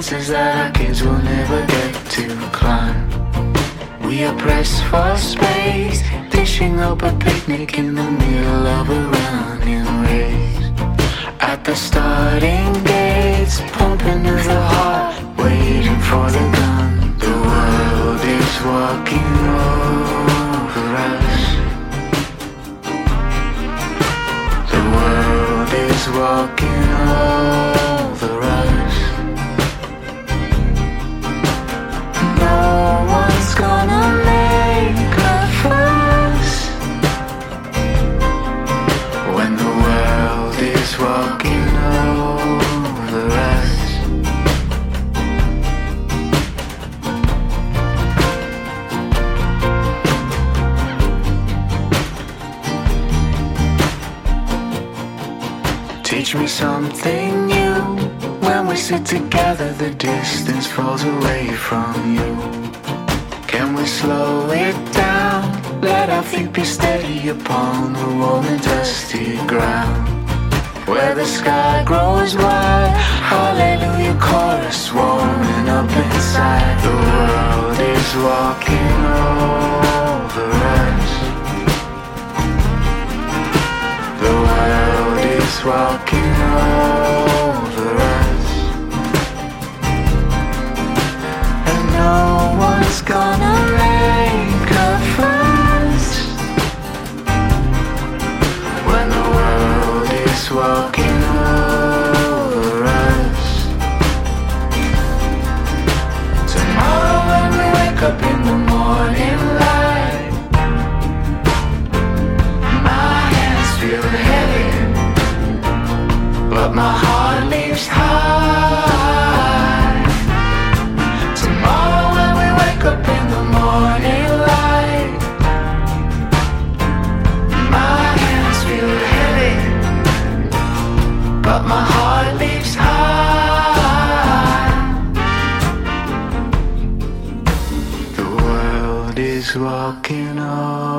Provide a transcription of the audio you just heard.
places that our kids will never get to climb. We are pressed for space, dishing up a picnic in the middle of a running race. At the starting gates, pumping of the heart, waiting for the gun. The world is walking over us. The world is walking over us. No one's gonna make a fuss when the world is walking over us. Teach me something new. When we sit together, the distance falls away from you. Can we slow it down? Let our feet be steady upon the warm and dusty ground. Where the sky grows wide, hallelujah chorus warming up inside. The world is walking over us. The world is walking over us. And no one's gonna make a fuss when the world is walking over us. Tomorrow when we wake up in the morning light, my hands feel heavy, but my heart leaps high. Tomorrow when we wake up in the morning light, my hands feel heavy, but my heart leaps high. The world is walking on